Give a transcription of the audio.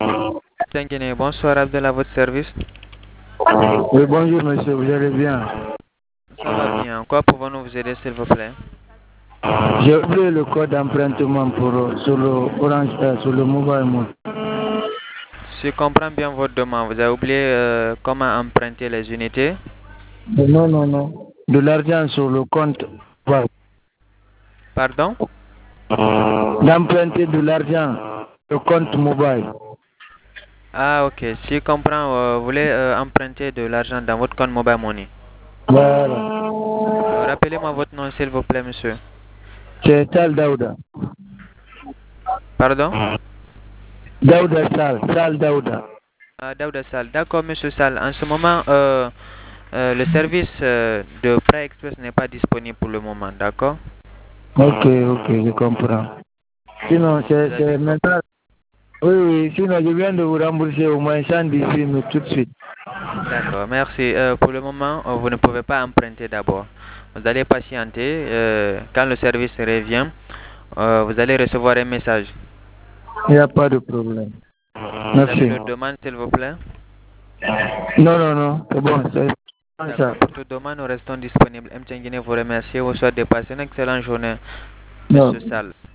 Tinguiné, bonsoir Abdel, à votre service. Oui, bonjour monsieur, vous allez bien? Ça va bien. Quoi pouvons-nous vous aider, s'il vous plaît? J'ai oublié le code d'empruntement sur le Orange, sur le mobile money. Si je comprends bien votre demande, vous avez oublié comment emprunter les unités? Non, non, non. De l'argent sur le compte. Ouais. Pardon? D'emprunter de l'argent sur le compte mobile. Ah, ok. Si je comprends, vous voulez emprunter de l'argent dans votre compte mobile money. Voilà. Rappelez-moi votre nom, s'il vous plaît, monsieur. C'est Sal Daouda. Pardon? Daouda Sal. Sal Daouda. Ah, Daouda Sall. D'accord, monsieur Sall. En ce moment, le service de prêt express n'est pas disponible pour le moment, d'accord? Ok, ok, je comprends. Sinon, Vous avez c'est bien compris. maintenant. Oui, oui, sinon je viens de vous rembourser au moins 110 mais tout de suite. D'accord, merci. Pour le moment, vous ne pouvez pas emprunter d'abord. Vous allez patienter. Quand le service revient, vous allez recevoir un message. Il n'y a pas de problème. Vous avez Merci. le demande, s'il vous plaît? Non, non, non, c'est bon, c'est ça. D'accord, pour toute demande, nous restons disponibles. M. Guinée vous remercie. Vous souhaite de passer une excellente journée, Non. Monsieur Sall.